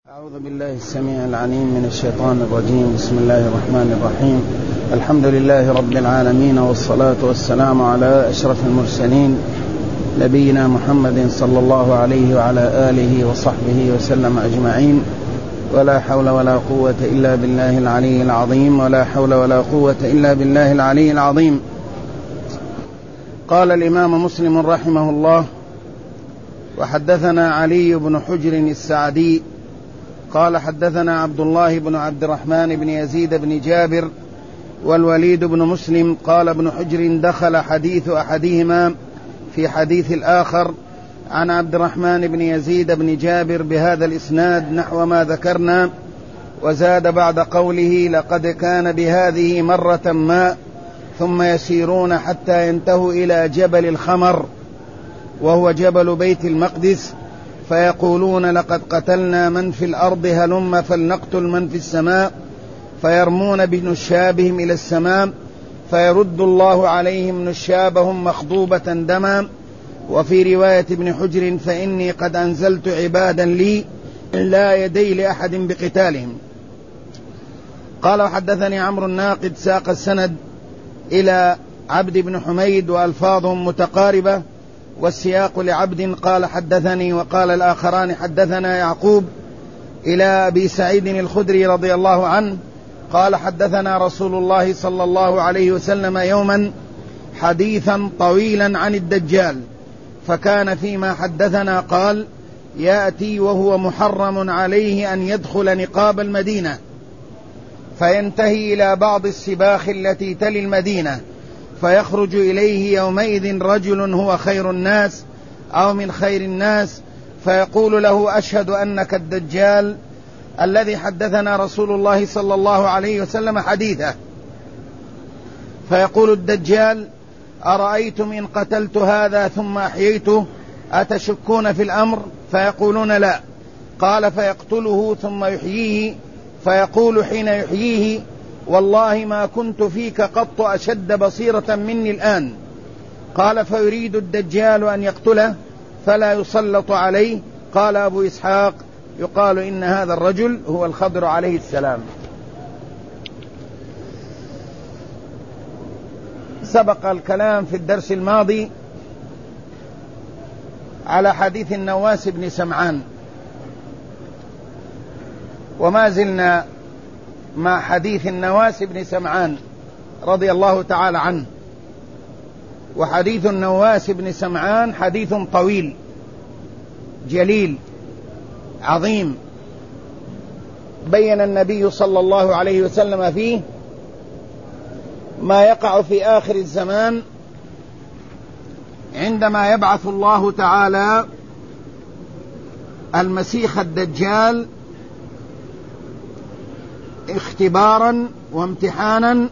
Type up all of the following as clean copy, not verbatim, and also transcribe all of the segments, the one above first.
أعوذ بالله السميع العليم من الشيطان الرجيم. بسم الله الرحمن الرحيم. الحمد لله رب العالمين، والصلاة والسلام على أشرف المرسلين نبينا محمد صلى الله عليه وعلى آله وصحبه وسلم أجمعين. ولا حول ولا قوة إلا بالله العلي العظيم. ولا حول ولا قوة إلا بالله العلي العظيم. قال الإمام مسلم رحمه الله: وحدثنا علي بن حجر السعدي قال حدثنا عبد الله بن عبد الرحمن بن يزيد بن جابر والوليد بن مسلم قال ابن حجر: دخل حديث أحدهما في حديث الآخر عن عبد الرحمن بن يزيد بن جابر بهذا الإسناد نحو ما ذكرنا، وزاد بعد قوله: لقد كان بهذه مرة ما ثم يسيرون حتى ينتهوا إلى جبل الخمر وهو جبل بيت المقدس، فيقولون: لقد قتلنا من في الأرض، هلم فلنقتل من في السماء، فيرمون بنشابهم إلى السماء فيرد الله عليهم نشابهم مخضوبة دما. وفي رواية ابن حجر: فإني قد أنزلت عبادا لي لا يدي لأحد بقتالهم. قال: وحدثني عمرو الناقد ساق السند إلى عبد بن حميد وألفاظهم متقاربة والسياق لعبد قال: حدثني، وقال الآخران: حدثنا يعقوب، إلى أبي سعيد الخدري رضي الله عنه قال: حدثنا رسول الله صلى الله عليه وسلم يوما حديثا طويلا عن الدجال، فكان فيما حدثنا قال: يأتي وهو محرم عليه أن يدخل نقاب المدينة، فينتهي إلى بعض السباخ التي تلي المدينة، فيخرج إليه يومئذ رجل هو خير الناس أو من خير الناس، فيقول له: أشهد أنك الدجال الذي حدثنا رسول الله صلى الله عليه وسلم حديثه. فيقول الدجال: أرأيتم إن قتلت هذا ثم أحييته أتشكون في الأمر؟ فيقولون: لا. قال: فيقتله ثم يحييه، فيقول حين يحييه: والله ما كنت فيك قط أشد بصيرة مني الآن. قال: فيريد الدجال أن يقتله فلا يسلط عليه. قال أبو إسحاق: يقال إن هذا الرجل هو الخضر عليه السلام. سبق الكلام في الدرس الماضي على حديث النواس بن سمعان، وما زلنا مع حديث النواس بن سمعان رضي الله تعالى عنه. وحديث النواس بن سمعان حديث طويل جليل عظيم، بين النبي صلى الله عليه وسلم فيه ما يقع في آخر الزمان عندما يبعث الله تعالى المسيح الدجال اختبارا وامتحانا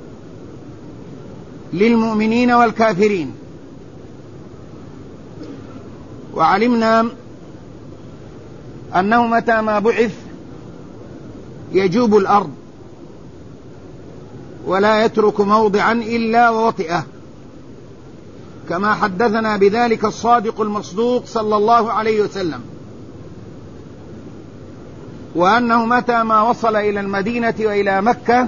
للمؤمنين والكافرين. وعلمنا أنه متى ما بعث يجوب الأرض ولا يترك موضعا إلا ووطئه، كما حدثنا بذلك الصادق المصدوق صلى الله عليه وسلم، وأنه متى ما وصل إلى المدينة وإلى مكة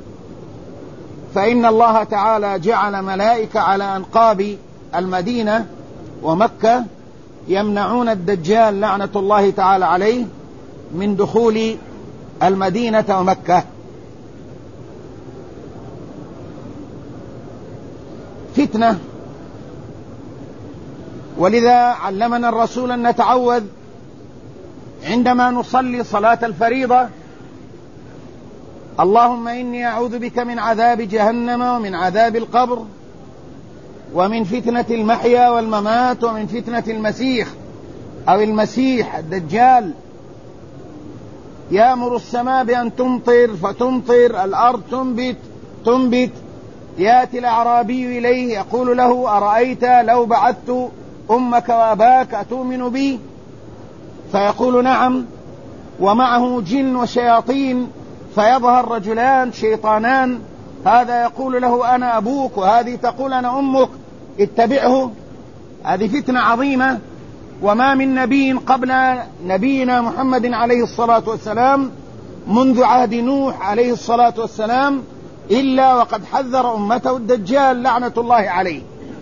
فإن الله تعالى جعل ملائكة على أنقاب المدينة ومكة يمنعون الدجال لعنة الله تعالى عليه من دخول المدينة ومكة. فتنة. ولذا علمنا الرسول أن نتعوذ عندما نصلي صلاة الفريضة: اللهم إني أعوذ بك من عذاب جهنم ومن عذاب القبر ومن فتنة المحيا والممات ومن فتنة المسيح أو المسيح الدجال. يأمر السماء بأن تمطر فتمطر، الأرض تنبت. يأتي الأعرابي إليه يقول له: أرأيت لو بعثت أمك وأباك أتؤمن بي؟ فيقول: نعم. ومعه جن وشياطين، فيظهر رجلان شيطانان، هذا يقول له: أنا أبوك، وهذه تقول: أنا أمك، اتبعه. هذه فتنة عظيمة وما من نبي قبل نبينا محمد عليه الصلاة والسلام منذ عهد نوح عليه الصلاة والسلام إلا وقد حذر أمته الدجال لعنة الله عليه.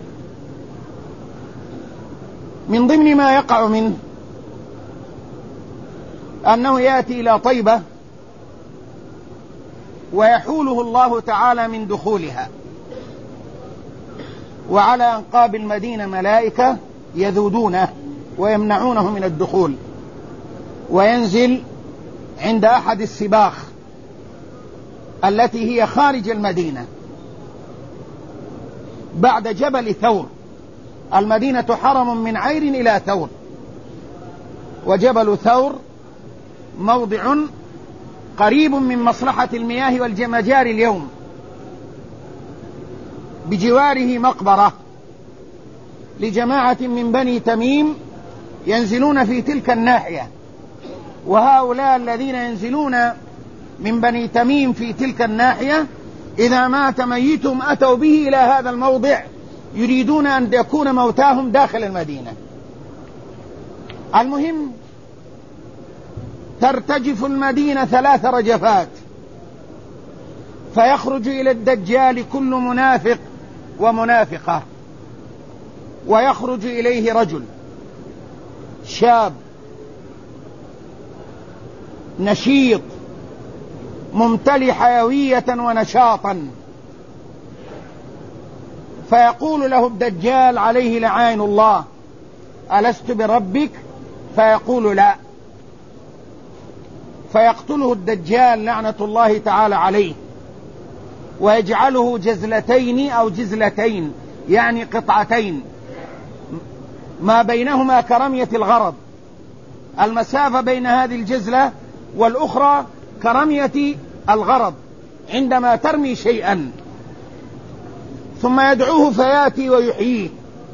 من ضمن ما يقع منه أنه يأتي إلى طيبة ويحوله الله تعالى من دخولها، وعلى أنقاب المدينة ملائكة يذودونه ويمنعونه من الدخول، وينزل عند أحد السباخ التي هي خارج المدينة بعد جبل ثور. المدينة حرم من عير إلى ثور، وجبل ثور موضع قريب من مصلحة المياه والمجاري اليوم، بجواره مقبرة لجماعة من بني تميم ينزلون في تلك الناحية، وهؤلاء الذين ينزلون من بني تميم في تلك الناحية إذا مات ميتهم أتوا به إلى هذا الموضع يريدون أن يكون موتاهم داخل المدينة. المهم ترتجف المدينة 3 رجفات، فيخرج إلى الدجال كل منافق ومنافقة، ويخرج إليه رجل شاب نشيط ممتلئ حيوية ونشاطا، فيقول له الدجال عليه لعائن الله: ألست بربك؟ فيقول لا، فيقتله الدجال لعنة الله تعالى عليه، ويجعله جزلتين أو جزلتين، يعني قطعتين ما بينهما كرمية الغرض، المسافة بين هذه الجزلة والأخرى كرمية الغرض عندما ترمي شيئا، ثم يدعوه فياتي ويحييه.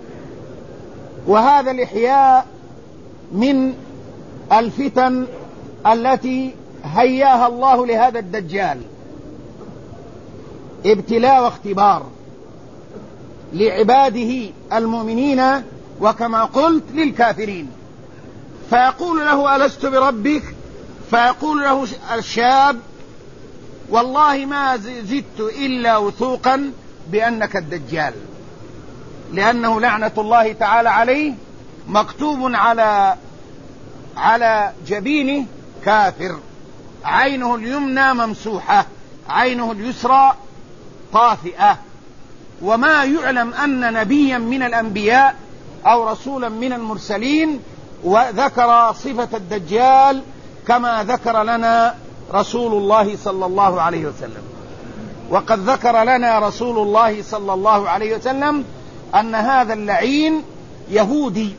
وهذا الإحياء من الفتن التي هياها الله لهذا الدجال، ابتلاء واختبار لعباده المؤمنين، وكما قلت للكافرين. فيقول له: ألست بربك؟ فيقول له الشاب: والله ما زدت إلا وثوقا بأنك الدجال، لأنه لعنة الله تعالى عليه مكتوب على جبينه كافر، عينه اليمنى ممسوحة، عينه اليسرى طافئة. وما يعلم أن نبيا من الأنبياء أو رسولا من المرسلين وذكر صفة الدجال كما ذكر لنا رسول الله صلى الله عليه وسلم. وقد ذكر لنا رسول الله صلى الله عليه وسلم أن هذا اللعين يهودي،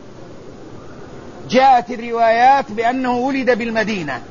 جاءت الروايات بأنه ولد بالمدينة،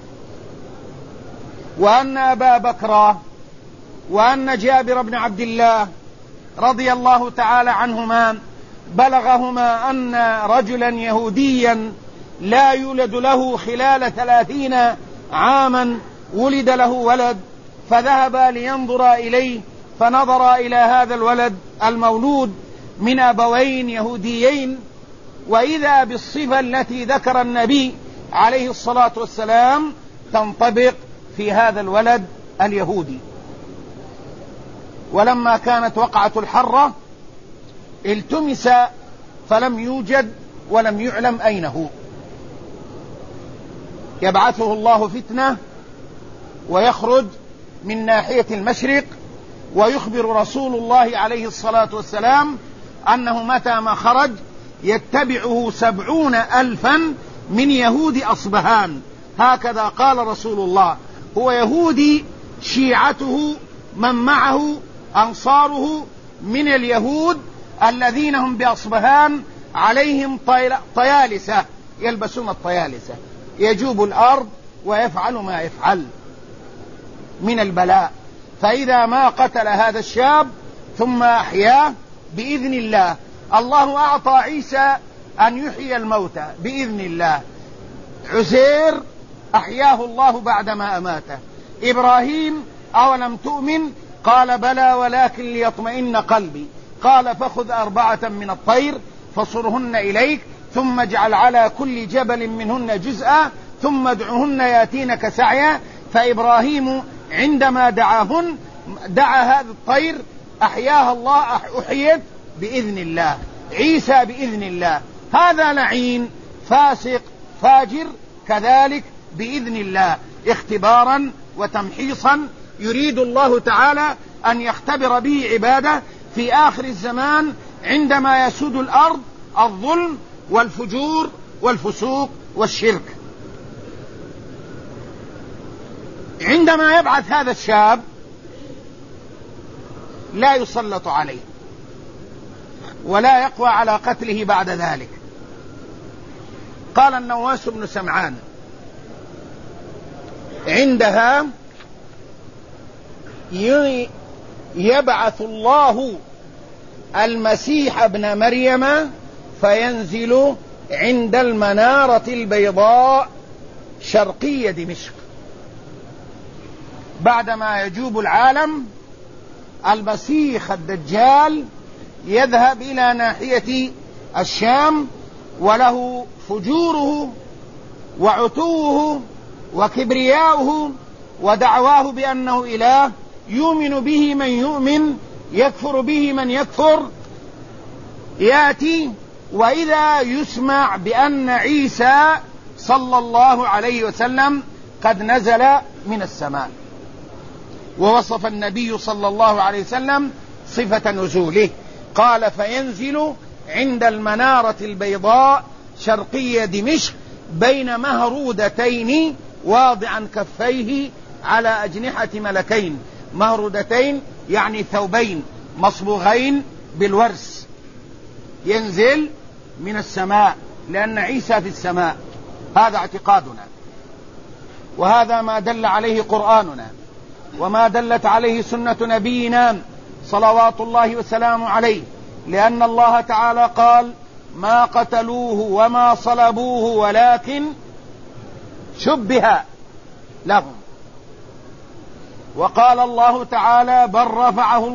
وأن أبا بكر وأن جابر بن عبد الله رضي الله تعالى عنهما بلغهما أن رجلا يهوديا لا يولد له خلال 30 عاما ولد له ولد، فذهبا لينظرا إليه، فنظر إلى هذا الولد المولود من أبوين يهوديين، وإذا بالصفة التي ذكر النبي عليه الصلاة والسلام تنطبق في هذا الولد اليهودي. ولما كانت وقعة الحرة التمس فلم يوجد ولم يعلم أين هو. يبعثه الله فتنة ويخرج من ناحية المشرق، ويخبر رسول الله عليه الصلاة والسلام أنه متى ما خرج يتبعه 70,000 من يهود أصبهان، هكذا قال رسول الله. هو يهودي، شيعته من معه أنصاره من اليهود الذين هم بأصبهان عليهم طيالسة، يلبسون الطيالسة، يجوب الأرض ويفعل ما يفعل من البلاء. فإذا ما قتل هذا الشاب ثم أحياه بإذن الله، الله أعطى عيسى أن يحيي الموتى بإذن الله، عزير أحياه الله بعدما أماته، إبراهيم أولم تؤمن؟ قال بلى ولكن ليطمئن قلبي، قال فخذ 4 من الطير فصرهن إليك ثم اجعل على كل جبل منهن جزءا ثم ادعهن ياتينك سعيا. فإبراهيم عندما دعا هذا الطير أحياها الله، أحيت بإذن الله، عيسى بإذن الله. هذا لعين فاسق فاجر كذلك بإذن الله، اختبارا وتمحيصا يريد الله تعالى أن يختبر به عباده في آخر الزمان عندما يسود الأرض الظلم والفجور والفسوق والشرك. عندما يبعث هذا الشاب لا يسلط عليه ولا يقوى على قتله بعد ذلك. قال النواس بن سمعان عندها يبعث الله المسيح ابن مريم فينزل عند المنارة البيضاء شرقي دمشق. بعدما يجوب العالم المسيح الدجال يذهب إلى ناحية الشام، وله فجوره وعتوه وكبرياؤه ودعواه بأنه إله، يؤمن به من يؤمن، يكفر به من يكفر. يأتي وإذا يسمع بأن عيسى صلى الله عليه وسلم قد نزل من السماء، ووصف النبي صلى الله عليه وسلم صفة نزوله، قال فينزل عند المنارة البيضاء شرقي دمشق بين مهرودتين واضعا كفيه على أجنحة ملكين. مهرودتين يعني ثوبين مصبوغين بالورس، ينزل من السماء لأن عيسى في السماء. هذا اعتقادنا، وهذا ما دل عليه قرآننا، وما دلت عليه سنة نبينا صلوات الله وسلامه عليه، لأن الله تعالى قال ما قتلوه وما صلبوه ولكن شبه لهم. وقال الله تعالى بل رفعه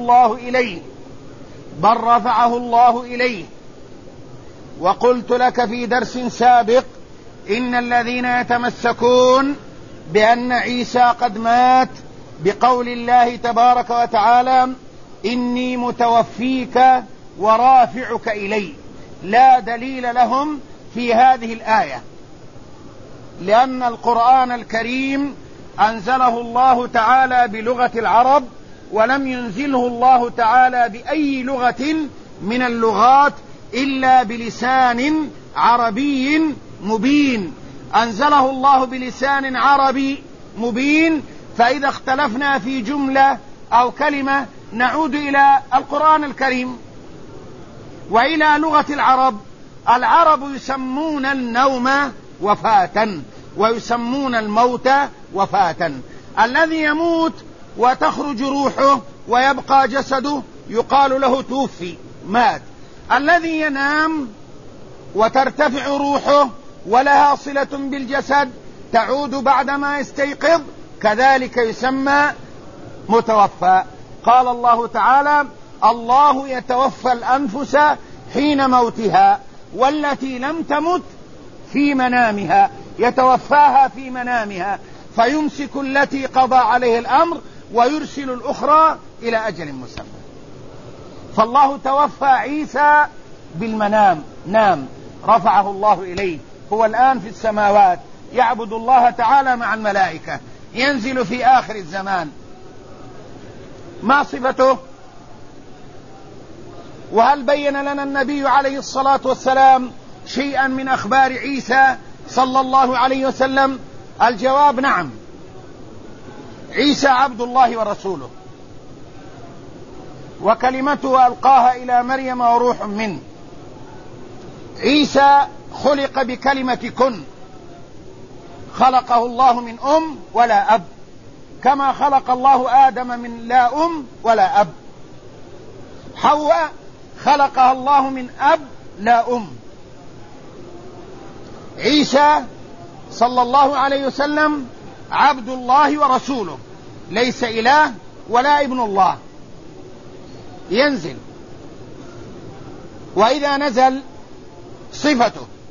الله إليه. وقلت لك في درس سابق إن الذين يتمسكون بأن عيسى قد مات بقول الله تبارك وتعالى إني متوفيك ورافعك إلي، لا دليل لهم في هذه الآية، لأن القرآن الكريم أنزله الله تعالى بلغة العرب، ولم ينزله الله تعالى بأي لغة من اللغات إلا بلسان عربي مبين. أنزله الله بلسان عربي مبين، فإذا اختلفنا في جملة أو كلمة نعود إلى القرآن الكريم وإلى لغة العرب. العرب يسمون النوم وفاة ويسمون الموت وفاة. الذي يموت وتخرج روحه ويبقى جسده يقال له توفي، مات. الذي ينام وترتفع روحه ولها صلة بالجسد تعود بعدما يستيقظ كذلك يسمى متوفى. قال الله تعالى الله يتوفى الأنفس حين موتها والتي لم تمت في منامها، يتوفاها في منامها، فيمسك التي قضى عليه الأمر ويرسل الأخرى إلى أجل مسمى. فالله توفى عيسى بالمنام، نام، رفعه الله إليه، هو الآن في السماوات يعبد الله تعالى مع الملائكة، ينزل في آخر الزمان. ما صفته؟ وهل بين لنا النبي عليه الصلاة والسلام شيئا من أخبار عيسى صلى الله عليه وسلم؟ الجواب نعم. عيسى عبد الله ورسوله، وكلمته ألقاها إلى مريم وروح منه. عيسى خلق بكلمة كن، خلقه الله من أم ولا أب، كما خلق الله آدم من لا أم ولا أب. حواء خلقها الله من أب لا أم. عيسى صلى الله عليه وسلم عبد الله ورسوله، ليس إله ولا ابن الله. ينزل، وإذا نزل صفته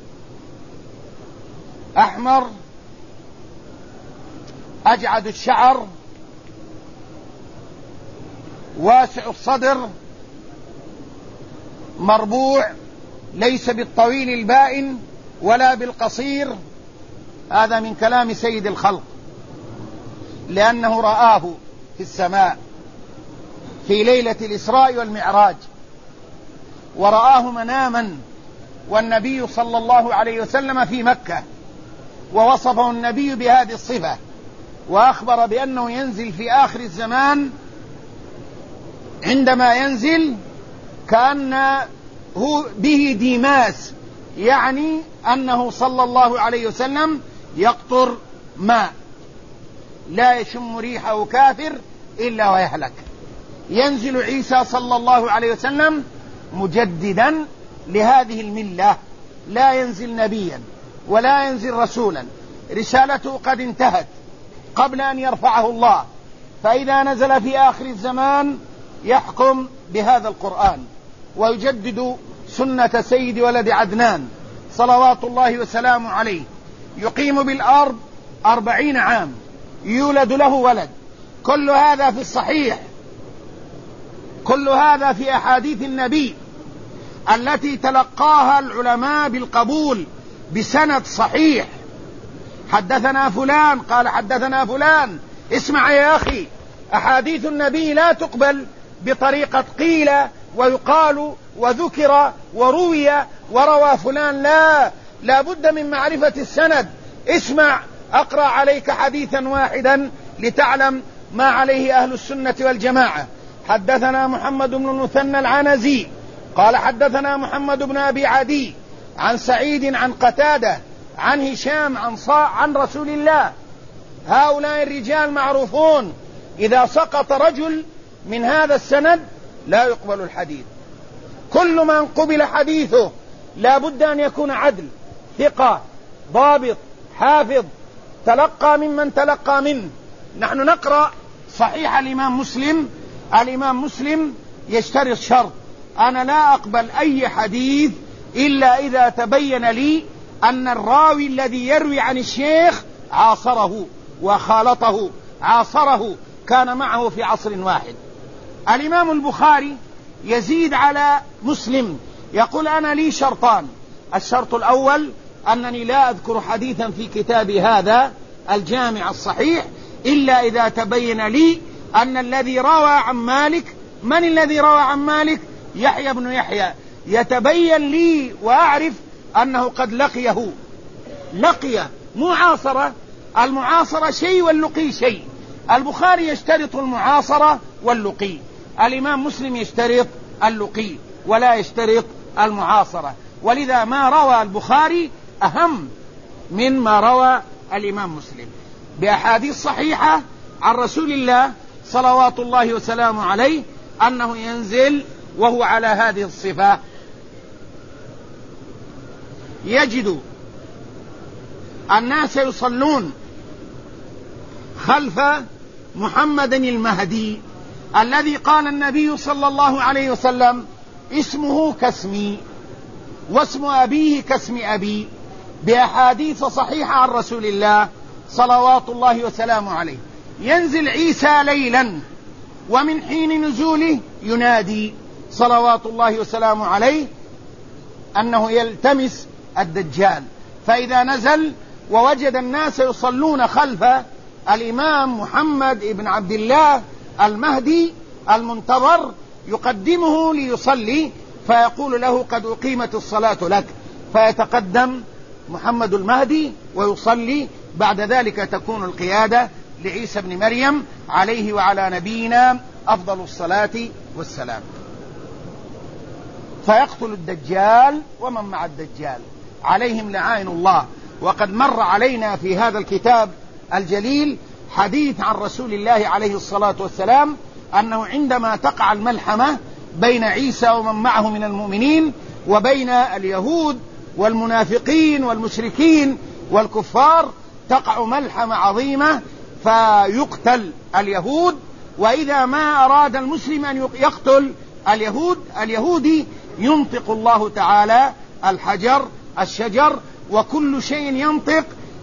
أحمر أجعد الشعر واسع الصدر مربوع، ليس بالطويل البائن ولا بالقصير. هذا من كلام سيد الخلق، لأنه رآه في السماء في ليلة الإسراء والمعراج، ورآه مناما والنبي صلى الله عليه وسلم في مكة، ووصفه النبي بهذه الصفة، وأخبر بأنه ينزل في آخر الزمان. عندما ينزل كأنه به ديماس، يعني أنه صلى الله عليه وسلم يقطر ماء لا يشم ريحه كافر إلا ويهلك. ينزل عيسى صلى الله عليه وسلم مجددا لهذه الملة، لا ينزل نبيا ولا ينزل رسولا، رسالته قد انتهت قبل أن يرفعه الله، فإذا نزل في آخر الزمان يحكم بهذا القرآن ويجدد سنة سيد ولد عدنان صلوات الله وسلامه عليه. يقيم بالأرض 40 عام، يولد له ولد. كل هذا في الصحيح، كل هذا في أحاديث النبي التي تلقاها العلماء بالقبول بسند صحيح. حدثنا فلان قال حدثنا فلان. اسمع يا أخي، أحاديث النبي لا تقبل بطريقة قيل ويقال وذكر وروي وروى فلان، لا بد من معرفة السند. اسمع، أقرأ عليك حديثا واحدا لتعلم ما عليه أهل السنة والجماعة. حدثنا محمد بن المثنى العنزي قال حدثنا محمد بن أبي عدي عن سعيد عن قتادة عن هشام عن رسول الله. هؤلاء الرجال معروفون، إذا سقط رجل من هذا السند لا يقبل الحديث. كل من قبل حديثه لا بد أن يكون عدل، ثقة، ضابط، حافظ، تلقى ممن تلقى منه. نحن نقرأ صحيح الإمام مسلم، الإمام مسلم يشترط شرط: أنا لا أقبل أي حديث إلا إذا تبين لي أن الراوي الذي يروي عن الشيخ عاصره وخالطه، عاصره، كان معه في عصر واحد. الإمام البخاري يزيد على مسلم، يقول: أنا لي شرطان: الشرط الأول أنني لا أذكر حديثا في كتابي هذا الجامع الصحيح إلا إذا تبين لي أن الذي روى عن مالك. من الذي روى عن مالك؟ يحيى بن يحيى. يتبين لي وأعرف أنه قد لقي معاصرة. المعاصرة شيء واللقي شيء. البخاري يشترط المعاصرة واللقي، الإمام مسلم يشترط اللقي ولا يشترط المعاصرة، ولذا ما روى البخاري أهم من ما روى الإمام مسلم بأحاديث صحيحة عن رسول الله صلوات الله وسلامه عليه أنه ينزل وهو على هذه الصفة. يجد الناس يصلون خلف محمد المهدي الذي قال النبي صلى الله عليه وسلم: اسمه كاسمي واسم أبيه كاسم أبي، بأحاديث صحيحة عن رسول الله صلوات الله وسلامه عليه. ينزل عيسى ليلا، ومن حين نزوله ينادي صلوات الله وسلامه عليه أنه يلتمس الدجال، فإذا نزل ووجد الناس يصلون خلف الإمام محمد بن عبد الله المهدي المنتظر يقدمه ليصلي، فيقول له: قد أقيمت الصلاة لك، فيتقدم محمد المهدي ويصلي. بعد ذلك تكون القيادة لعيسى بن مريم عليه وعلى نبينا أفضل الصلاة والسلام، فيقتل الدجال ومن مع الدجال عليهم لعائن الله. وقد مر علينا في هذا الكتاب الجليل حديث عن رسول الله عليه الصلاة والسلام أنه عندما تقع الملحمة بين عيسى ومن معه من المؤمنين وبين اليهود والمنافقين والمشركين والكفار، تقع ملحمة عظيمة فيقتل اليهود. وإذا ما أراد المسلم أن يقتل اليهودي ينطق الله تعالى الحجر، الشجر، وكل شيء ينطق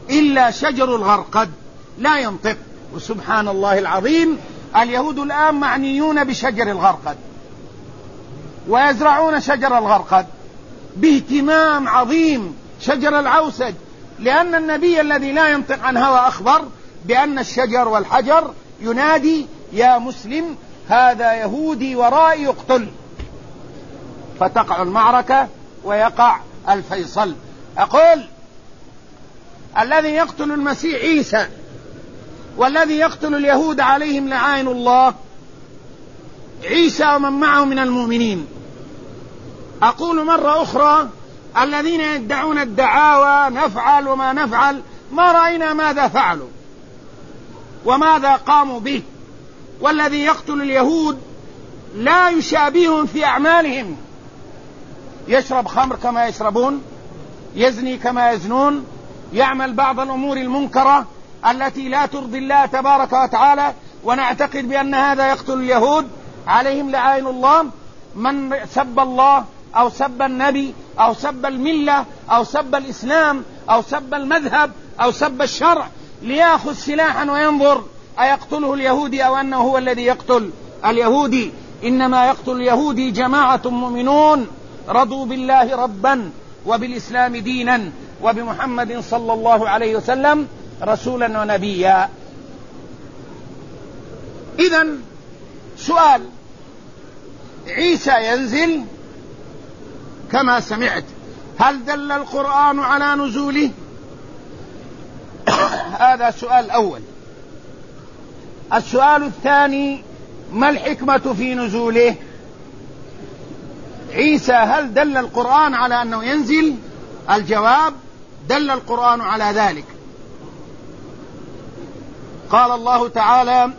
إلا شجر الغرقد لا ينطق. وسبحان الله العظيم، اليهود الآن معنيون بشجر الغرقد ويزرعون شجر الغرقد باهتمام عظيم، شجر العوسج، لأن النبي الذي لا ينطق عن هوى أخبر بأن الشجر والحجر ينادي يا مسلم هذا يهودي ورائي يقتل، فتقع المعركة ويقع الفيصل. أقول الذي يقتل المسيح عيسى والذي يقتل اليهود عليهم لعائن الله عيسى ومن معه من المؤمنين. أقول مرة أخرى الذين يدعون الدعاوى نفعل وما نفعل، ما رأينا ماذا فعلوا وماذا قاموا به. والذي يقتل اليهود لا يشابههم في أعمالهم، يشرب خمر كما يشربون، يزني كما يزنون، يعمل بعض الأمور المنكرة التي لا ترضي الله تبارك وتعالى، ونعتقد بأن هذا يقتل اليهود عليهم لعائن الله. من سب الله أو سب النبي أو سب الملة أو سب الإسلام أو سب المذهب أو سب الشرع ليأخذ سلاحا وينظر أيقتله اليهودي أو أنه هو الذي يقتل اليهودي. إنما يقتل اليهودي جماعة مؤمنون رضوا بالله ربا وبالإسلام دينا وبمحمد صلى الله عليه وسلم رسولا ونبيا. إذن سؤال، عيسى ينزل كما سمعت، هل دل القرآن على نزوله؟ هذا سؤال الأول. السؤال الثاني، ما الحكمة في نزوله؟ عيسى هل دل القرآن على أنه ينزل؟ الجواب دل القرآن على ذلك. قال الله تعالى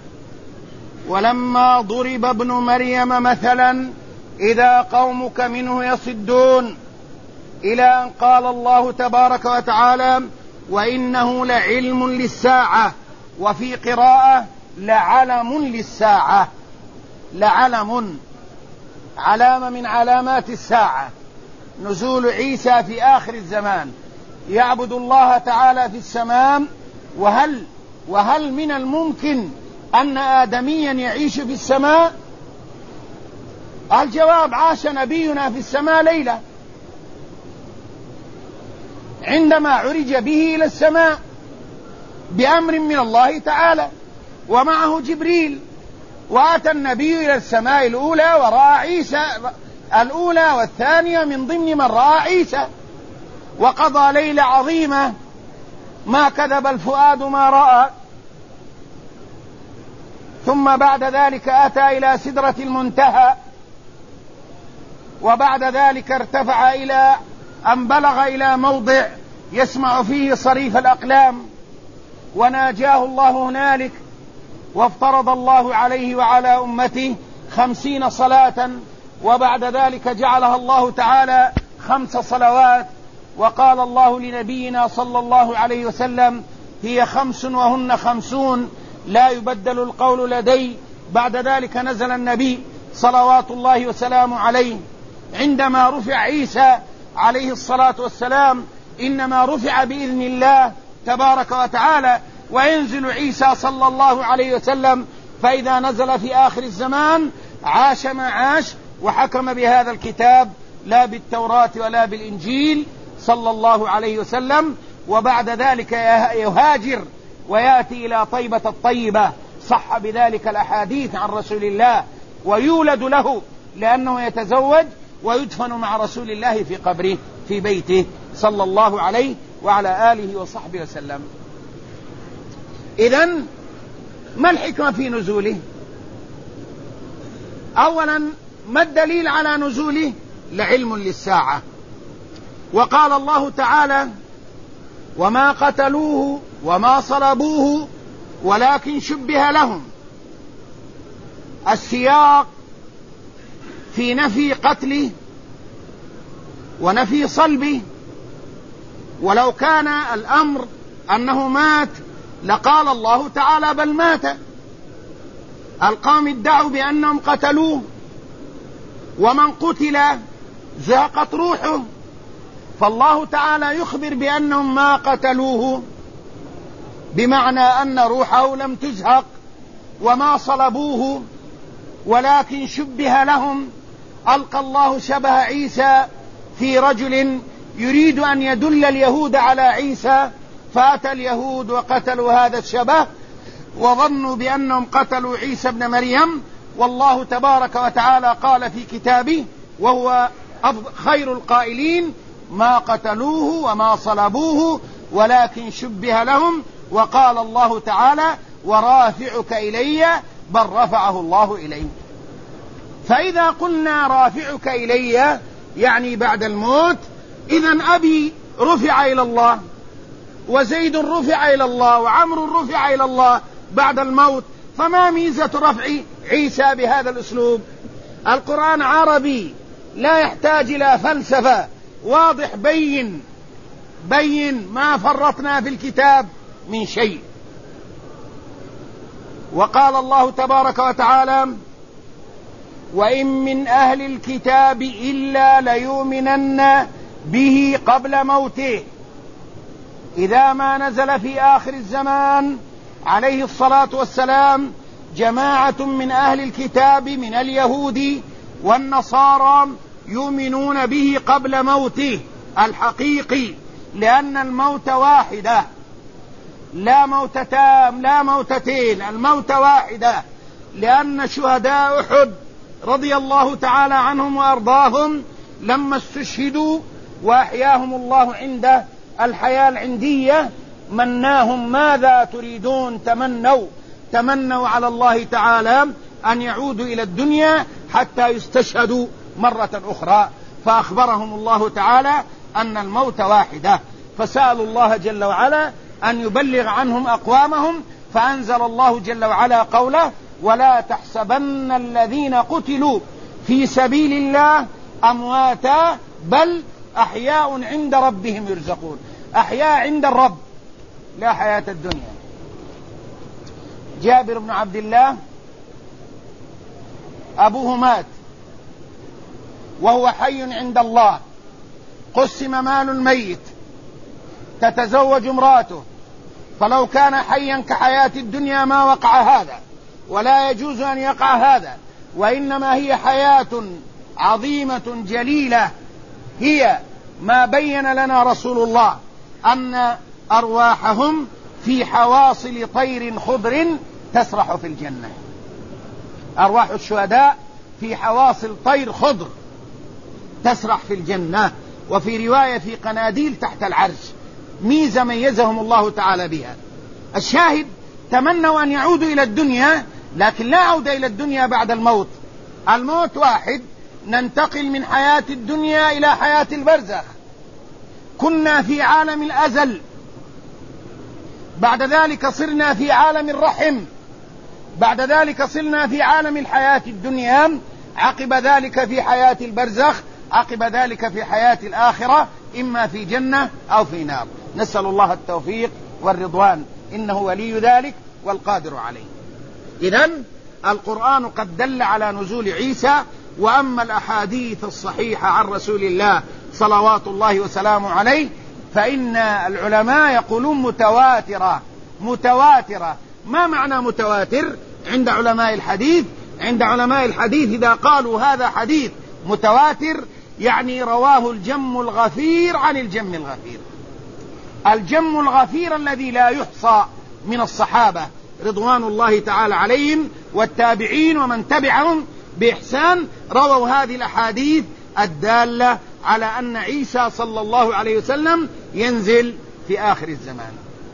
ولما ضرب ابن مريم مثلا إذا قومك منه يصدون، إلى أن قال الله تبارك وتعالى وإنه لعلم للساعة، وفي قراءة لعلم للساعة. لعلم، علامة من علامات الساعة، نزول عيسى في آخر الزمان، يعبد الله تعالى في السماء. وهل من الممكن أن آدميا يعيش في السماء؟ الجواب عاش نبينا في السماء ليلة عندما عرج به إلى السماء بأمر من الله تعالى ومعه جبريل، وأتى النبي إلى السماء الأولى ورأى عيسى، الأولى والثانية من ضمن من رأى عيسى، وقضى ليلة عظيمة ما كذب الفؤاد ما رأى. ثم بعد ذلك أتى إلى سدرة المنتهى، وبعد ذلك ارتفع إلى أن بلغ إلى موضع يسمع فيه صريف الأقلام، وناجاه الله هنالك، وافترض الله عليه وعلى أمته 50 صلاة، وبعد ذلك جعلها الله تعالى 5 صلوات. وقال الله لنبينا صلى الله عليه وسلم هي 5 وهن 50 لا يبدل القول لدي. بعد ذلك نزل النبي صلوات الله وسلامه عليه. عندما رفع عيسى عليه الصلاة والسلام إنما رفع بإذن الله تبارك وتعالى، وينزل عيسى صلى الله عليه وسلم، فإذا نزل في آخر الزمان عاش ما عاش وحكم بهذا الكتاب لا بالتوراة ولا بالإنجيل صلى الله عليه وسلم. وبعد ذلك يهاجر ويأتي إلى طيبة الطيبة، صح بذلك الأحاديث عن رسول الله، ويولد له لأنه يتزوج ويدفن مع رسول الله في قبره في بيته صلى الله عليه وعلى آله وصحبه وسلم. إذن ما الحكمة في نزوله؟ أولا، ما الدليل على نزوله؟ لعلم للساعة. وقال الله تعالى وما قتلوه وما صلبوه ولكن شبه لهم. السياق في نفي قتله ونفي صلبه، ولو كان الأمر أنه مات لقال الله تعالى بل مات. القوم ادعوا بأنهم قتلوه، ومن قتل زهقت روحه، فالله تعالى يخبر بأنهم ما قتلوه، بمعنى أن روحه لم تزهق، وما صلبوه ولكن شبه لهم. ألقى الله شبه عيسى في رجل يريد أن يدل اليهود على عيسى، فأتى اليهود وقتلوا هذا الشبه وظنوا بأنهم قتلوا عيسى ابن مريم. والله تبارك وتعالى قال في كتابه وهو خير القائلين: ما قتلوه وما صلبوه ولكن شبه لهم. وقال الله تعالى: ورافعك إلي، بل رفعه الله إليه. فإذا قلنا رافعك إلي يعني بعد الموت، إذن أبي رفع إلى الله، وزيد رفع إلى الله، وعمر رفع إلى الله بعد الموت. فما ميزة رفع عيسى بهذا الأسلوب؟ القرآن عربي لا يحتاج إلى فلسفة، واضح بين ما فرطنا في الكتاب من شيء. وقال الله تبارك وتعالى: وإن من أهل الكتاب إلا ليؤمنن به قبل موته. إذا ما نزل في آخر الزمان عليه الصلاة والسلام جماعة من أهل الكتاب من اليهود والنصارى يؤمنون به قبل موته الحقيقي، لأن الموت واحدة، لا موتتان لا موتتين، الموت واحدة. لأن شهداء أحد رضي الله تعالى عنهم وأرضاهم لما استشهدوا وأحياهم الله عند الحياة العندية مناهم: ماذا تريدون؟ تمنوا على الله تعالى أن يعودوا إلى الدنيا حتى يستشهدوا مرة أخرى، فأخبرهم الله تعالى أن الموت واحدة، فسألوا الله جل وعلا أن يبلغ عنهم أقوامهم، فأنزل الله جل وعلا قوله: ولا تحسبن الذين قتلوا في سبيل الله أمواتا بل أحياء عند ربهم يرزقون. أحياء عند الرب، لا حياة الدنيا. جابر بن عبد الله أبوه مات وهو حي عند الله، قسم مال الميت، تتزوج امراته، فلو كان حيا كحياة الدنيا ما وقع هذا، ولا يجوز أن يقع هذا، وإنما هي حياة عظيمة جليلة، هي ما بين لنا رسول الله أن أرواحهم في حواصل طير خضر تسرح في الجنة. أرواح الشهداء في حواصل طير خضر تسرح في الجنة، وفي رواية في قناديل تحت العرش، ميزة ميزهم الله تعالى بها. الشاهد: تمنوا أن يعودوا إلى الدنيا، لكن لا عودة إلى الدنيا بعد الموت. الموت واحد، ننتقل من حياة الدنيا إلى حياة البرزخ. كنا في عالم الأزل، بعد ذلك صرنا في عالم الرحم، بعد ذلك صرنا في عالم الحياة الدنيا، عقب ذلك في حياة البرزخ، عقب ذلك في حياة الآخرة، إما في جنة أو في نار. نسأل الله التوفيق والرضوان، إنه ولي ذلك والقادر عليه. إذن القرآن قد دل على نزول عيسى. وأما الأحاديث الصحيحة عن رسول الله صلوات الله وسلامه عليه فإن العلماء يقولون متواترة. ما معنى متواتر عند علماء الحديث؟ عند علماء الحديث إذا قالوا هذا حديث متواتر يعني رواه الجم الغفير عن الجم الغفير. الجم الغفير الذي لا يحصى من الصحابة رضوان الله تعالى عليهم والتابعين ومن تبعهم بإحسان، رووا هذه الأحاديث الدالة على أن عيسى صلى الله عليه وسلم ينزل في آخر الزمان.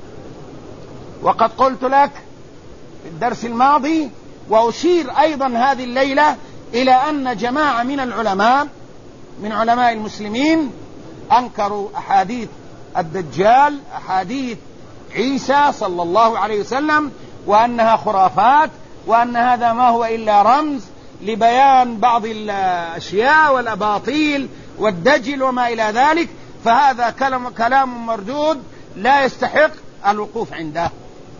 وقد قلت لك في الدرس الماضي وأشير أيضا هذه الليلة إلى أن جماعة من العلماء من علماء المسلمين أنكروا أحاديث الدجال، أحاديث عيسى صلى الله عليه وسلم، وأنها خرافات، وأن هذا ما هو إلا رمز لبيان بعض الأشياء والأباطيل والدجل وما إلى ذلك. فهذا كلام مردود لا يستحق الوقوف عنده.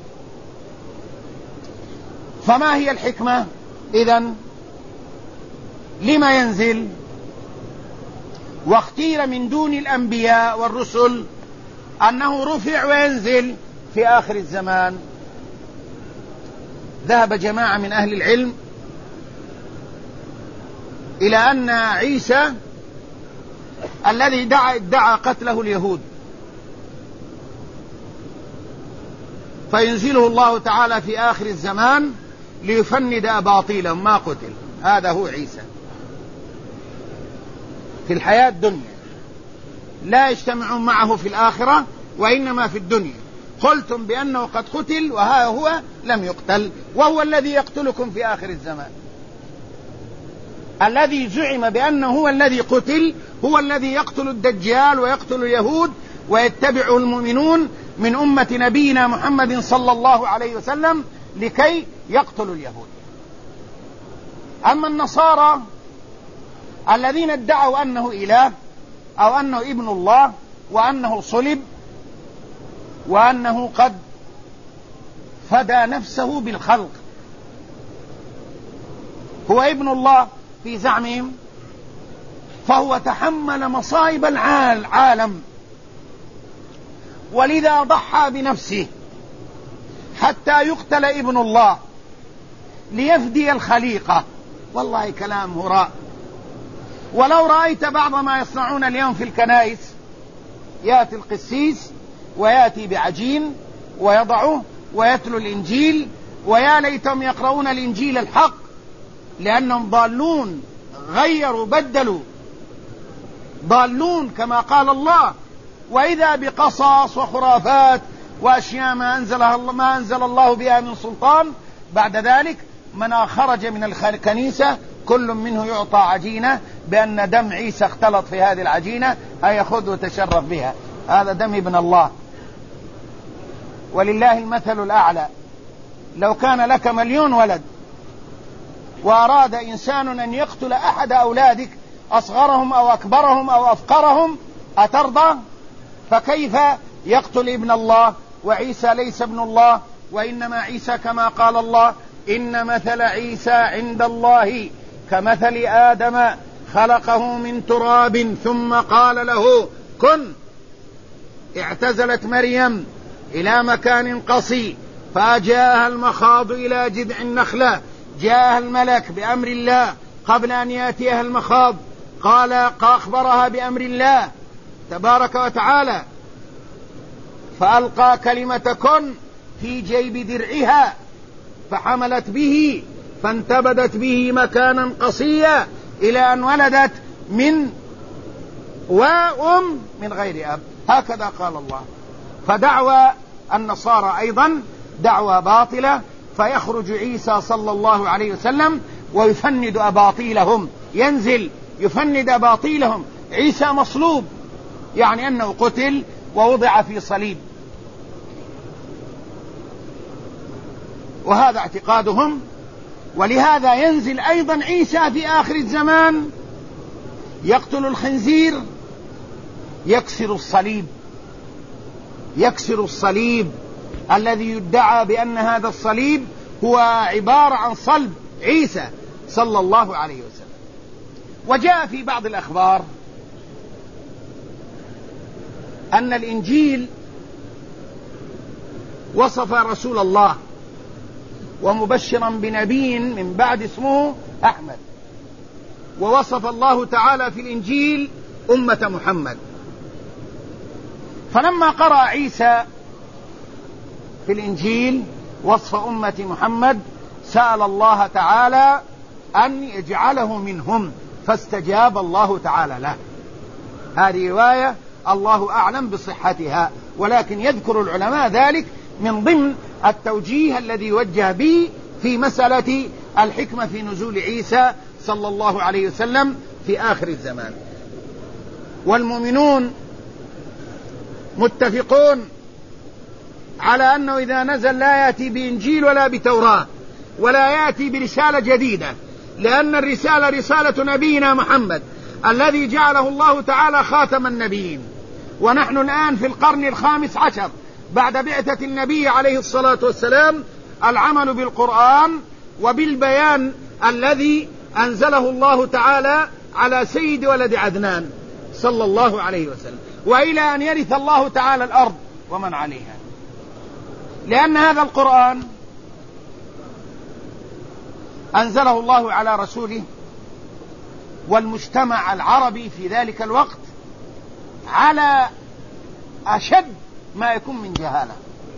فما هي الحكمة إذن؟ لما ينزل؟ واختير من دون الأنبياء والرسل أنه رفع وينزل في آخر الزمان. ذهب جماعة من أهل العلم إلى أن عيسى الذي ادعى قتله اليهود فينزله الله تعالى في آخر الزمان ليفند أباطيلهم ما قتل. هذا هو عيسى في الحياة الدنيا، لا يجتمعون معه في الآخرة وإنما في الدنيا. قلتم بأنه قد قتل وها هو لم يقتل، وهو الذي يقتلكم في آخر الزمان. الذي زعم بأنه هو الذي قتل هو الذي يقتل الدجال ويقتل اليهود ويتبعه المؤمنون من أمة نبينا محمد صلى الله عليه وسلم لكي يقتلوا اليهود. أما النصارى الذين ادعوا أنه إله أو أنه ابن الله وأنه صلب وأنه قد فدى نفسه بالخلق، هو ابن الله في زعمهم، فهو تحمل مصائب العالم ولذا ضحى بنفسه حتى يقتل ابن الله ليفدي الخليقة. والله كلام هراء. ولو رأيت بعض ما يصنعون اليوم في الكنائس، يأتي القسيس ويأتي بعجين ويضعه ويتلو الإنجيل، ويا ليتهم يقرؤون الإنجيل الحق لأنهم ضالون، غيروا بدلوا، ضالون كما قال الله. وإذا بقصص وخرافات وأشياء ما أنزل الله بها من سلطان. بعد ذلك من خرج من الكنيسة كل منه يعطى عجينة بأن دم عيسى اختلط في هذه العجينة، أي خذ وتشرف بها، هذا دم ابن الله. ولله المثل الأعلى. لو كان لك 1,000,000 ولد وأراد إنسان أن يقتل أحد أولادك أصغرهم أو أكبرهم أو أفقرهم أترضى؟ فكيف يقتل ابن الله؟ وعيسى ليس ابن الله، وإنما عيسى كما قال الله: إن مثل عيسى عند الله كمثل آدم خلقه من تراب ثم قال له كن. اعتزلت مريم إلى مكان قصي فجاءها المخاض إلى جذع النخلة، جاءها الملك بأمر الله قبل أن يأتيها المخاض، قال أخبرها بأمر الله تبارك وتعالى، فألقى كلمة كن في جيب درعها فحملت به فانتبذت به مكانا قصيا إلى أن ولدت من وأم من غير أب. هكذا قال الله. فدعوى النصارى أيضا دعوى باطلة، فيخرج عيسى صلى الله عليه وسلم ويفند أباطيلهم، ينزل يفند أباطيلهم. عيسى مصلوب، يعني أنه قتل ووضع في صليب، وهذا اعتقادهم. ولهذا ينزل أيضا عيسى في آخر الزمان يقتل الخنزير، يكسر الصليب الذي يدعى بأن هذا الصليب هو عبارة عن صلب عيسى صلى الله عليه وسلم. وجاء في بعض الأخبار أن الإنجيل وصف رسول الله ومبشرا بنبي من بعد اسمه أحمد، ووصف الله تعالى في الإنجيل أمة محمد. فلما قرأ عيسى في الإنجيل وصف أمة محمد سأل الله تعالى أن يجعله منهم، فاستجاب الله تعالى له. هذه رواية الله أعلم بصحتها، ولكن يذكر العلماء ذلك من ضمن التوجيه الذي وجه به في مسألة الحكمة في نزول عيسى صلى الله عليه وسلم في آخر الزمان. والمؤمنون متفقون على أنه إذا نزل لا يأتي بإنجيل ولا بتوراة ولا يأتي برسالة جديدة، لأن الرسالة رسالة نبينا محمد الذي جعله الله تعالى خاتم النبيين. ونحن الآن في القرن 15 بعد بعثة النبي عليه الصلاة والسلام. العمل بالقرآن وبالبيان الذي أنزله الله تعالى على سيد ولد عدنان صلى الله عليه وسلم، وإلى أن يرث الله تعالى الأرض ومن عليها. لأن هذا القرآن أنزله الله على رسوله، والمجتمع العربي في ذلك الوقت على أشد ما يكون من جهالة.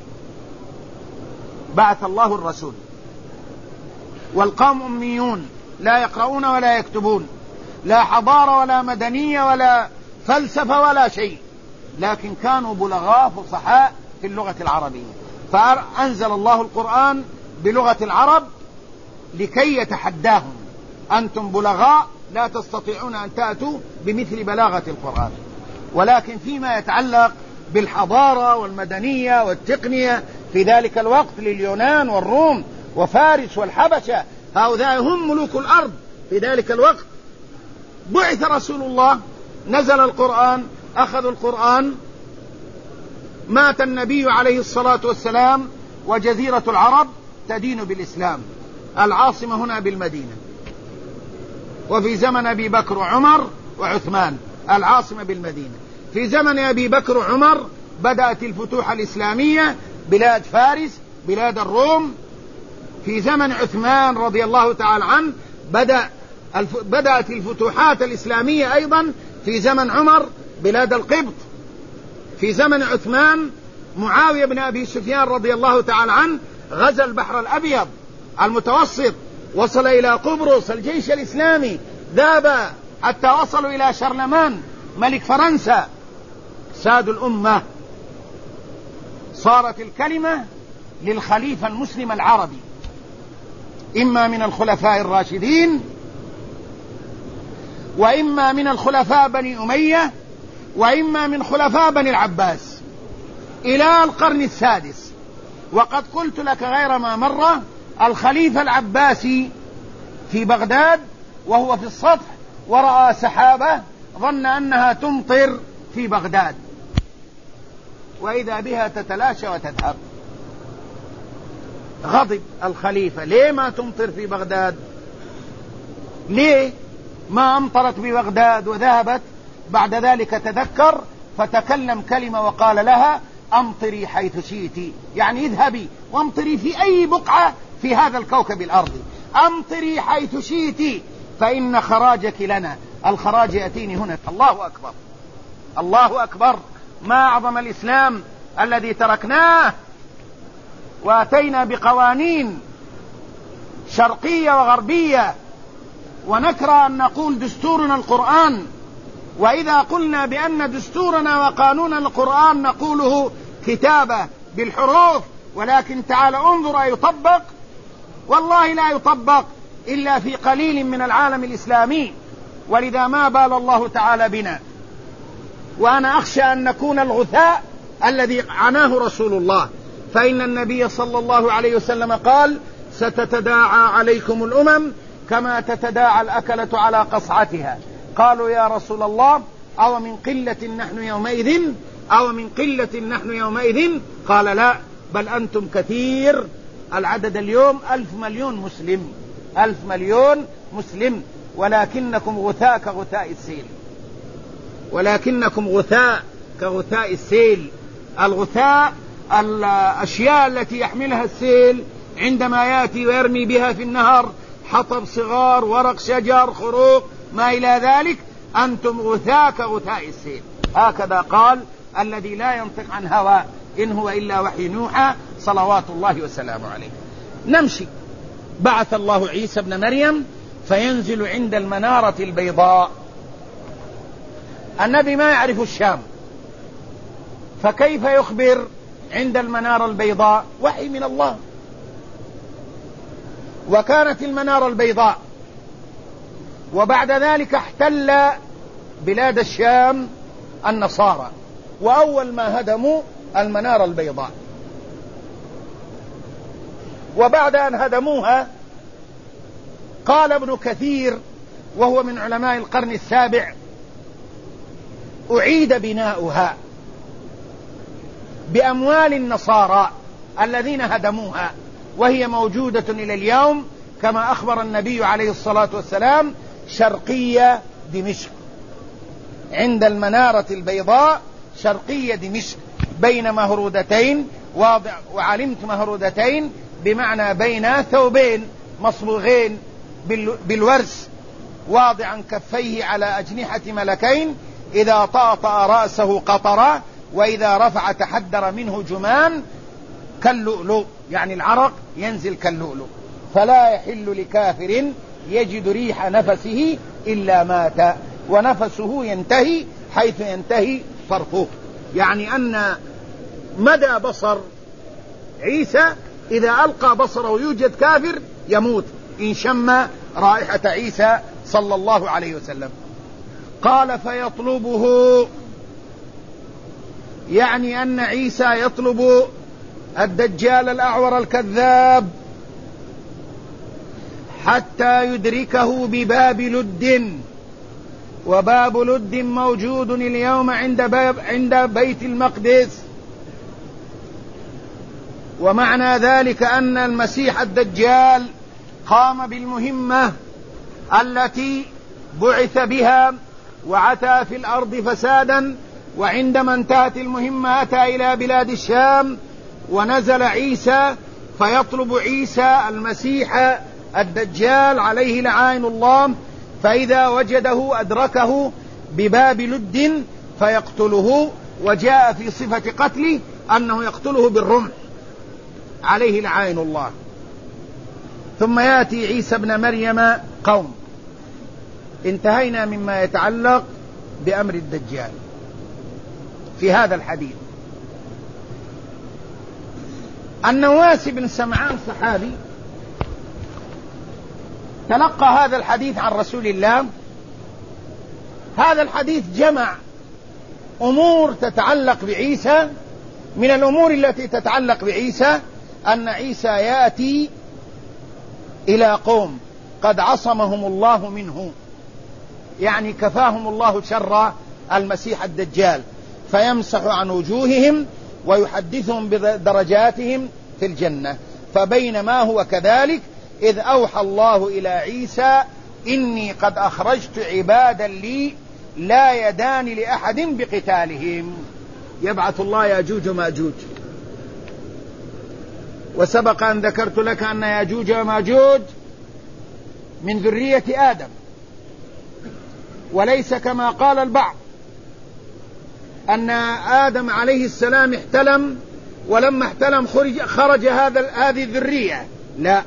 بعث الله الرسول والقوم أميون لا يقرؤون ولا يكتبون، لا حضارة ولا مدنية ولا فلسفة ولا شيء، لكن كانوا بلغاء فصحاء في اللغة العربية، فأنزل الله القرآن بلغة العرب لكي يتحداهم: أنتم بلغاء لا تستطيعون أن تأتوا بمثل بلاغة القرآن. ولكن فيما يتعلق بالحضارة والمدنية والتقنية في ذلك الوقت لليونان والروم وفارس والحبشة، هؤلاء هم ملوك الأرض في ذلك الوقت. بعث رسول الله، نزل القرآن، أخذوا القرآن، مات النبي عليه الصلاة والسلام، وجزيرة العرب تدين بالإسلام، العاصمة هنا بالمدينة، وفي زمن أبي بكر وعمر وعثمان العاصمة بالمدينة. في زمن أبي بكر وعمر بدأت الفتوح الإسلامية، بلاد فارس، بلاد الروم. في زمن عثمان رضي الله تعالى عنه بدأت الفتوحات الإسلامية أيضا. في زمن عمر بلاد القبط. في زمن عثمان معاوية بن أبي سفيان رضي الله تعالى عنه غزا البحر الأبيض المتوسط، وصل إلى قبرص. الجيش الإسلامي ذهب حتى وصلوا إلى شارلمان ملك فرنسا، سادوا الأمة. صارت الكلمة للخليفة المسلم العربي، إما من الخلفاء الراشدين، وإما من الخلفاء بني أمية، وإما من خلفاء بني العباس إلى القرن السادس. وقد قلت لك غير ما مرة، الخليفة العباسي في بغداد وهو في السطح ورأى سحابة ظن أنها تمطر في بغداد، وإذا بها تتلاشى وتذهب. غضب الخليفة: ليه ما تمطر في بغداد؟ ليه ما أمطرت ببغداد وذهبت؟ بعد ذلك تذكر فتكلم كلمة وقال لها: أمطري حيث شئت، يعني اذهبي وامطري في أي بقعة في هذا الكوكب الأرضي، أمطري حيث شئت فإن خراجك لنا، الخراج يأتيني هنا. الله أكبر، الله أكبر. ما أعظم الإسلام الذي تركناه وأتينا بقوانين شرقية وغربية، ونكره أن نقول دستورنا القرآن. وإذا قلنا بأن دستورنا وقانون القرآن نقوله كتابة بالحروف، ولكن تعال انظر يطبق، والله لا يطبق إلا في قليل من العالم الإسلامي. ولذا ما بال الله تعالى بنا. وأنا أخشى أن نكون الغثاء الذي عناه رسول الله، فإن النبي صلى الله عليه وسلم قال: ستتداعى عليكم الأمم كما تتداعى الأكلة على قصعتها. قالوا: يا رسول الله، أو من قلة نحن يومئذ، أو من قلة نحن يومئذ؟ قال: لا، بل أنتم كثير. العدد اليوم 1,000,000,000 مسلم، 1,000,000,000 مسلم، ولكنكم غثاء كغثاء السيل، ولكنكم غثاء كغثاء السيل. الغثاء الأشياء التي يحملها السيل عندما يأتي ويرمي بها في النهر، حطب صغار، ورق شجر، خروق، ما إلى ذلك. أنتم غثاء كغثاء السيل. هكذا قال الذي لا ينطق عن هوى، إن هو إلا وحي يوحى، صلوات الله وسلامه عليه. نمشي. بعث الله عيسى ابن مريم فينزل عند المنارة البيضاء. النبي ما يعرف الشام، فكيف يخبر عند المنارة البيضاء؟ وحي من الله. وكانت المنارة البيضاء، وبعد ذلك احتل بلاد الشام النصارى، وأول ما هدموا المنارة البيضاء. وبعد أن هدموها قال ابن كثير وهو من علماء القرن السابع: أعيد بناؤها بأموال النصارى الذين هدموها، وهي موجودة إلى اليوم كما أخبر النبي عليه الصلاة والسلام: شرقية دمشق. عند المنارة البيضاء شرقية دمشق بين مهرودتين، وعلمت مهرودتين بمعنى بين ثوبين مصبوغين بالورس، واضعا كفيه على أجنحة ملكين، إذا طأطأ رأسه قطرا، وإذا رفع تحدر منه جمان كاللؤلؤ، يعني العرق ينزل كاللؤلؤ. فلا يحل لكافر يجد ريح نفسه إلا مات، ونفسه ينتهي حيث ينتهي فرقه. يعني أن مدى بصر عيسى إذا ألقى بصره يوجد كافر يموت إن شم رائحة عيسى صلى الله عليه وسلم. قال فيطلبه، يعني أن عيسى يطلب الدجال الأعور الكذاب حتى يدركه بباب لد، وباب لد موجود اليوم عند بيت المقدس. ومعنى ذلك أن المسيح الدجال قام بالمهمة التي بعث بها وعتى في الأرض فسادا، وعندما انتهت المهمة أتى إلى بلاد الشام، ونزل عيسى فيطلب عيسى المسيح الدجال عليه لعائن الله، فإذا وجده أدركه بباب لد فيقتله، وجاء في صفة قتله أنه يقتله بالرمح عليه لعائن الله. ثم يأتي عيسى ابن مريم قوم. انتهينا مما يتعلق بأمر الدجال في هذا الحديث. النواس بن سمعان صحابي تلقى هذا الحديث عن رسول الله. هذا الحديث جمع أمور تتعلق بعيسى. من الأمور التي تتعلق بعيسى أن عيسى يأتي إلى قوم قد عصمهم الله منه، يعني كفاهم الله شر المسيح الدجال، فيمسح عن وجوههم ويحدثهم بدرجاتهم في الجنة. فبينما هو كذلك إذ أوحى الله إلى عيسى إني قد أخرجت عبادا لي لا يدان لأحد بقتالهم. يبعث الله ياجوج وماجوج. وسبق أن ذكرت لك أن ياجوج وماجوج من ذرية آدم، وليس كما قال البعض أن آدم عليه السلام احتلم، ولما احتلم خرج هذه الذرية. لا،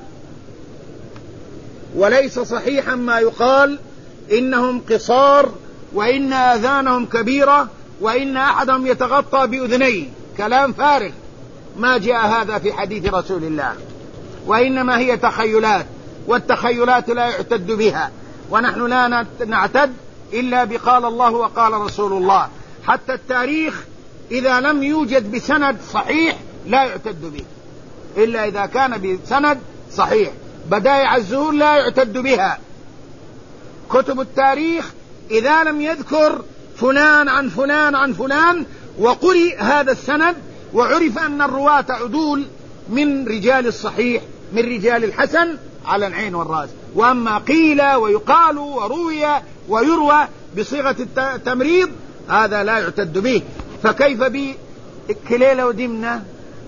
وليس صحيحا ما يقال إنهم قصار وإن آذانهم كبيرة وإن أحدهم يتغطى بأذنيه. كلام فارغ، ما جاء هذا في حديث رسول الله، وإنما هي تخيلات، والتخيلات لا يعتد بها، ونحن لا نعتد إلا بقال الله وقال رسول الله. حتى التاريخ إذا لم يوجد بسند صحيح لا يعتد به إلا إذا كان بسند صحيح. بدائع الزهور لا يعتد بها. كتب التاريخ إذا لم يذكر فلان عن فلان عن فلان وقرئ هذا السند وعرف أن الرواة عدول من رجال الصحيح من رجال الحسن على العين والرأس. وأما قيل ويقال وروي ويروى بصيغة التمريض هذا لا يعتد به. فكيف بكليلة ودمنة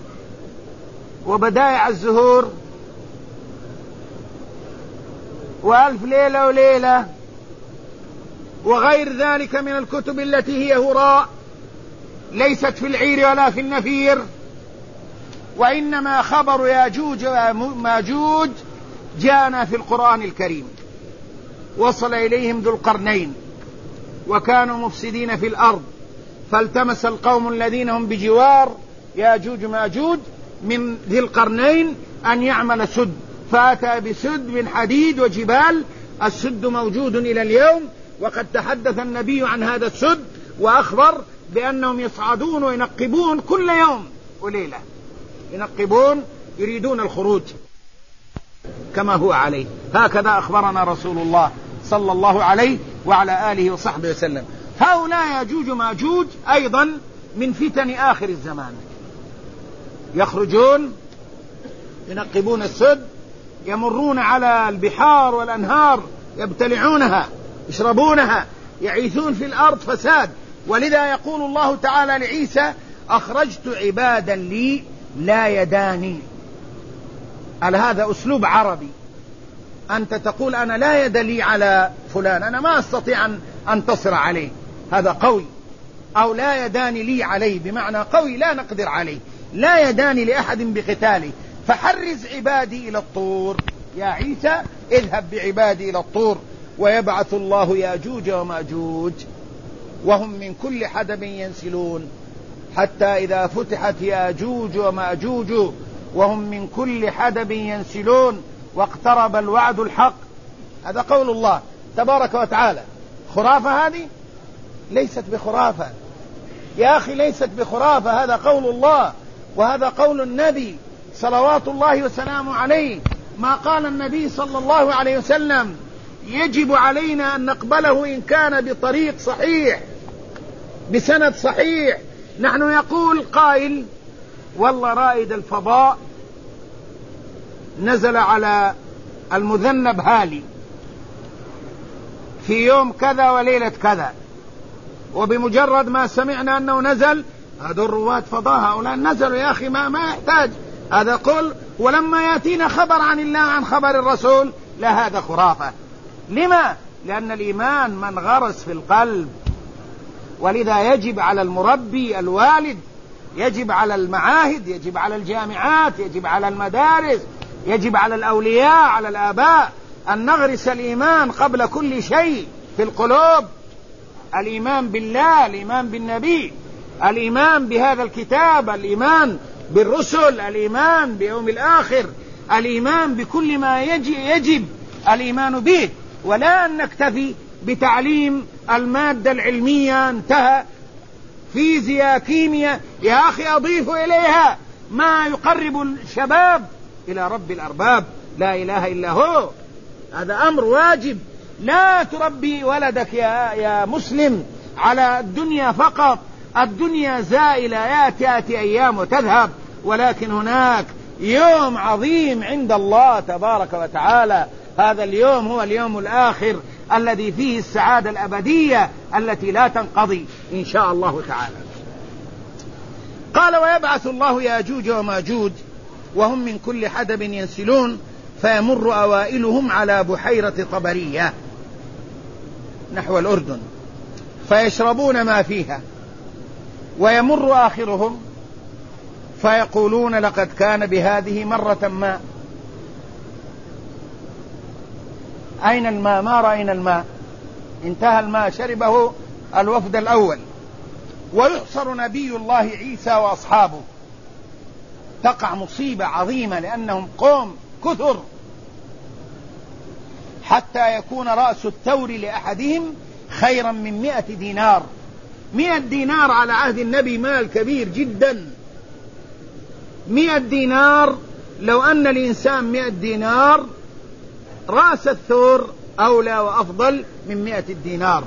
وبدائع الزهور وألف ليلة وليلة وغير ذلك من الكتب التي هي هراء ليست في العير ولا في النفير. وإنما خبر ياجوج وماجوج جاءنا في القرآن الكريم. وصل إليهم ذو القرنين وكانوا مفسدين في الأرض، فالتمس القوم الذين هم بجوار ياجوج ماجوج من ذي القرنين أن يعمل سد، فأتى بسد من حديد وجبال. السد موجود إلى اليوم، وقد تحدث النبي عن هذا السد وأخبر بأنهم يصعدون وينقبون كل يوم وليلة، ينقبون يريدون الخروج كما هو عليه. هكذا أخبرنا رسول الله صلى الله عليه وعلى آله وصحبه وسلم. هؤلاء ياجوج ماجوج أيضا من فتن آخر الزمان، يخرجون ينقبون السد، يمرون على البحار والأنهار يبتلعونها يشربونها، يعيثون في الأرض فساد. ولذا يقول الله تعالى لعيسى: أخرجت عبادا لي لا يداني. هذا أسلوب عربي، أنت تقول أنا لا يد لي على فلان، أنا ما أستطيع أن أنتصر عليه، هذا قوي. أو لا يدان لي عليه، بمعنى قوي لا نقدر عليه، لا يدان لأحد بقتاله، فحرز عبادي إلى الطور. يا عيسى اذهب بعبادي إلى الطور، ويبعث الله ياجوج وماجوج وهم من كل حدب ينسلون، حتى إذا فتحت ياجوج وماجوج وهم من كل حدب ينسلون واقترب الوعد الحق. هذا قول الله تبارك وتعالى. خرافة هذه؟ ليست بخرافة يا أخي، ليست بخرافة، هذا قول الله وهذا قول النبي صلوات الله وسلامه عليه. ما قال النبي صلى الله عليه وسلم يجب علينا أن نقبله إن كان بطريق صحيح بسند صحيح. نحن يقول قائل: والله رائد الفضاء نزل على المذنب هالي في يوم كذا وليلة كذا، وبمجرد ما سمعنا أنه نزل، هذا رواد فضاء هؤلاء نزلوا يا أخي، ما يحتاج هذا قل. ولما يأتينا خبر عن الله عن خبر الرسول، لا، هذا خرافة. لما؟ لأن الإيمان من غرس في القلب. ولذا يجب على المربي الوالد، يجب على المعاهد، يجب على الجامعات، يجب على المدارس، يجب على الأولياء، على الآباء، أن نغرس الإيمان قبل كل شيء في القلوب. الإيمان بالله، الإيمان بالنبي، الإيمان بهذا الكتاب، الإيمان بالرسل، الإيمان بيوم الآخر، الإيمان بكل ما يجب الإيمان به. ولا أن نكتفي بتعليم المادة العلمية، انتهى، فيزياء، كيمياء. يا أخي أضيف إليها ما يقرب الشباب إلى رب الأرباب، لا إله إلا هو. هذا أمر واجب. لا تربي ولدك يا مسلم على الدنيا فقط. الدنيا زائلة، يأتي أيام وتذهب، ولكن هناك يوم عظيم عند الله تبارك وتعالى. هذا اليوم هو اليوم الآخر الذي فيه السعادة الأبدية التي لا تنقضي إن شاء الله تعالى. قال: ويبعث الله ياجوج وماجوج وهم من كل حدب ينسلون، فيمر أوائلهم على بحيرة طبرية نحو الأردن فيشربون ما فيها، ويمر آخرهم فيقولون: لقد كان بهذه مرة ما. أين الماء؟ ما رأينا الماء، انتهى الماء، شربه الوفد الأول. ويحصر نبي الله عيسى وأصحابه، تقع مصيبة عظيمة لأنهم قوم كثر، حتى يكون رأس الثور لأحدهم خيرا من 100 دينار. 100 دينار على عهد النبي مال كبير جدا. 100 دينار، لو أن الإنسان 100 دينار، رأس الثور أولى وأفضل من 100 دينار.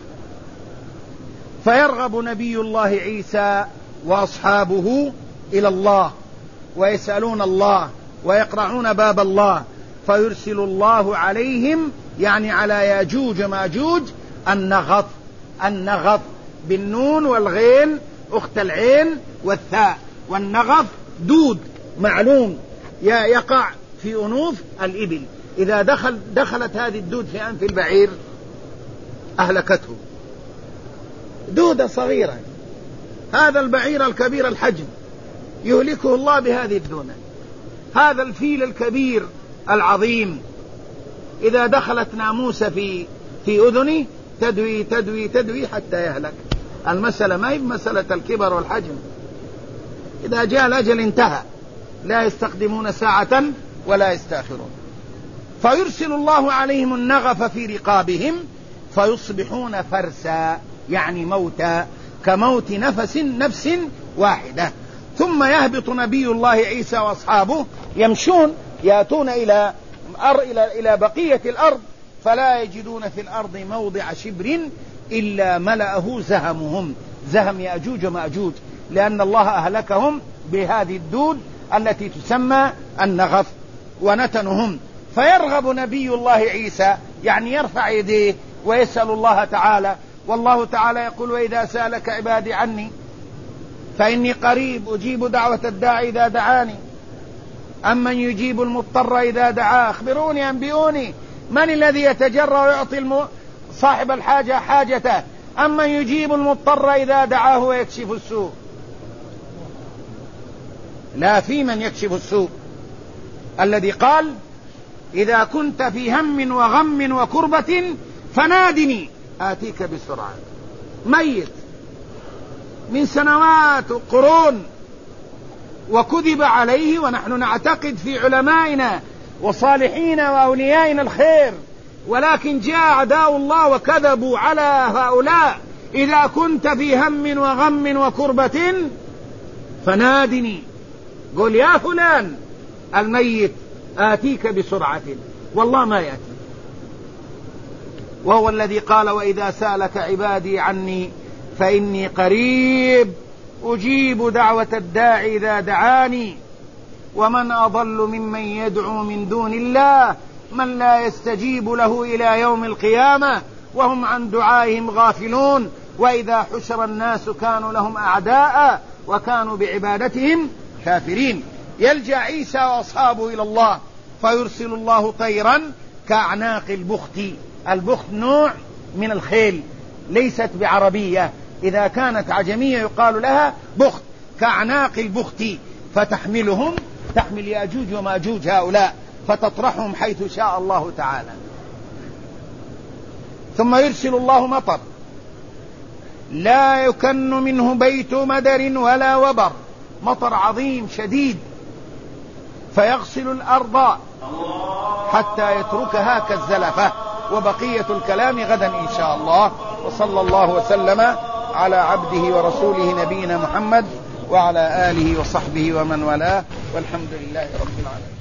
فيرغب نبي الله عيسى وأصحابه إلى الله، ويسألون الله ويقرعون باب الله، فيرسل الله عليهم، يعني على ياجوج ماجوج، النغط. النغط بالنون والغين أخت العين والثاء، والنغط دود معلوم يقع في أنوف الإبل. إذا دخلت هذه الدود في أنف البعير أهلكته. دودة صغيرة، هذا البعير الكبير الحجم يهلكه الله بهذه الدودة. هذا الفيل الكبير العظيم إذا دخلت ناموسة في أذنه تدوي تدوي تدوي حتى يهلك. المسألة ما هي مسألة الكبر والحجم، إذا جاء الأجل انتهى، لا يستقدمون ساعة ولا يستأخرون. فيرسل الله عليهم النغف في رقابهم فيصبحون فرسا، يعني موتا، كموت نفس واحدة. ثم يهبط نبي الله عيسى وأصحابه يمشون، يأتون إلى بقية الأرض، فلا يجدون في الأرض موضع شبر إلا ملأه زهمهم، زهم يأجوج ومأجوج، لأن الله أهلكهم بهذه الدود التي تسمى النغف، ونتنهم. فيرغب نبي الله عيسى، يعني يرفع يديه ويسأل الله تعالى. والله تعالى يقول: وإذا سألك عبادي عني فإني قريب أجيب دعوة الداعي إذا دعاني أمن يجيب المضطر إذا دعاه. أخبروني أنبئوني من الذي يتجرأ ويعطي صاحب الحاجة حاجته؟ أمن يجيب المضطر إذا دعاه ويكشف السوء. لا، في من يكشف السوء الذي قال: إذا كنت في هم وغم وكربة فنادني آتيك بسرعة. ميت من سنوات قرون وكذب عليه، ونحن نعتقد في علمائنا وصالحين وأوليائنا الخير، ولكن جاء أعداء الله وكذبوا على هؤلاء. إذا كنت في هم وغم وكربة فنادني، قل يا فلان الميت آتيك بسرعة، والله ما يأتي. وهو الذي قال: وإذا سألك عبادي عني فإني قريب أجيب دعوة الداعي إذا دعاني. ومن أضل ممن يدعو من دون الله من لا يستجيب له إلى يوم القيامة وهم عن دعائهم غافلون. وإذا حشر الناس كانوا لهم أعداء وكانوا بعبادتهم كافرين. يلجأ عيسى وأصحابه إلى الله فيرسل الله طيرا كأعناق البخت. البخت نوع من الخيل، ليست بعربية، إذا كانت عجمية يقال لها بخت، كأعناق البخت، فتحملهم، تحمل يأجوج وماجوج هؤلاء، فتطرحهم حيث شاء الله تعالى. ثم يرسل الله مطر لا يكن منه بيت مدر ولا وبر، مطر عظيم شديد، فيغسل الأرض حتى يتركها كالزلفة. وبقية الكلام غدا إن شاء الله. وصلى الله وسلم على عبده ورسوله نبينا محمد وعلى آله وصحبه ومن والاه، والحمد لله رب العالمين.